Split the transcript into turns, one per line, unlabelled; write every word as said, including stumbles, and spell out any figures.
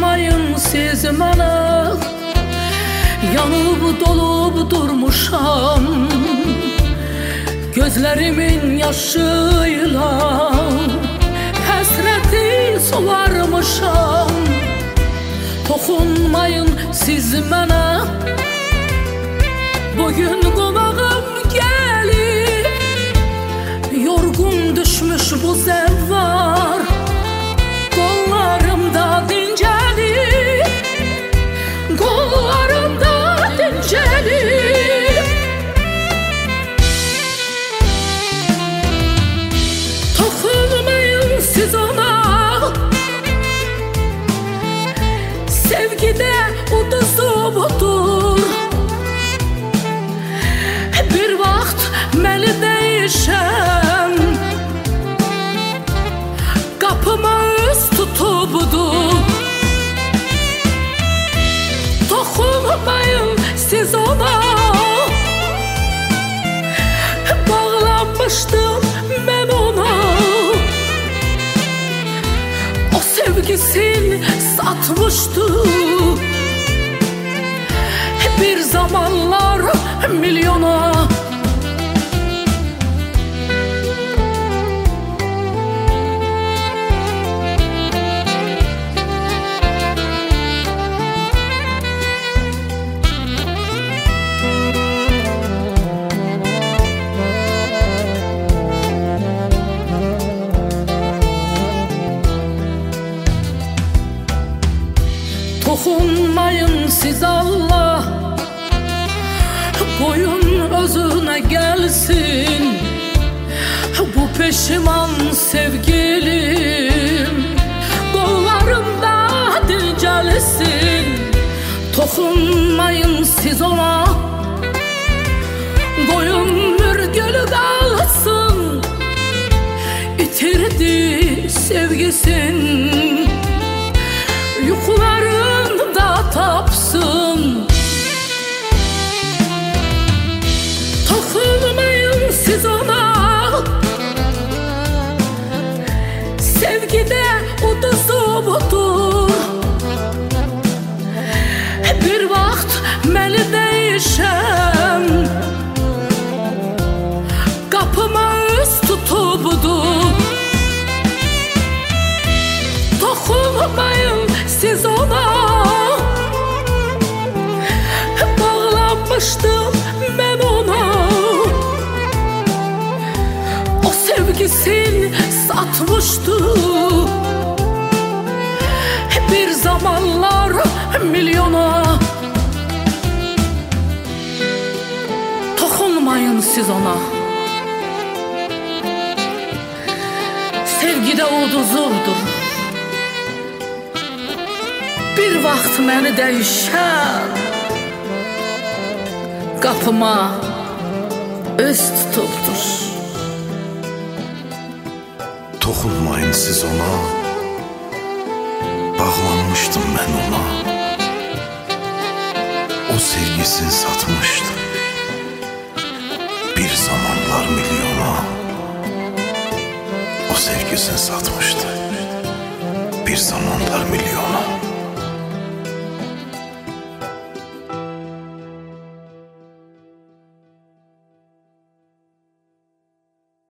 Toxunmayın siz mənə, yanıb dolub durmuşam, gözlərimin yaşıyla həsrəti suvarmışam. Toxunmayın siz mənə, bugün qonağım gəlib, yorgun düşmüş bu zəvvar qollarımda dincəlir, qollarımda dincəlir. Toxunmayın siz ona, sevgidə uduzubdur. Bir vaxt məni dəyişən qapıma üz tutubdur. Toxunmayın siz ona, bağlanmışdım mən ona. O sevgisini satmışdı bir zamanlar milyona. Toxunmayın siz Allah, qoyun özünə gəlsin bu peşiman sevgilim, qollarımda dincəlsin. Toxunmayın siz ona, qoyun mürgülü qalsın, itirdi sevgisin, yuxularında tapsın. Toxunmayın siz ona, sevgidə uduzubdur. Bir vaxt məni dəyişən qapıma üz tutubdur. Toxunmayın siz ona, bağlanmışdım mən ona. O sevgisini satmışdı bir zamanlar milyona. Toxunmayın siz ona, sevgidə uduzubdur. Bir vaxt məni dəyişən qapıma üz tutubdur.
Toxunmayın siz ona, bağlanmışdım mən ona. O sevgisini satmışdı bir zamanlar milyona. O sevgisini satmışdı bir zamanlar milyona.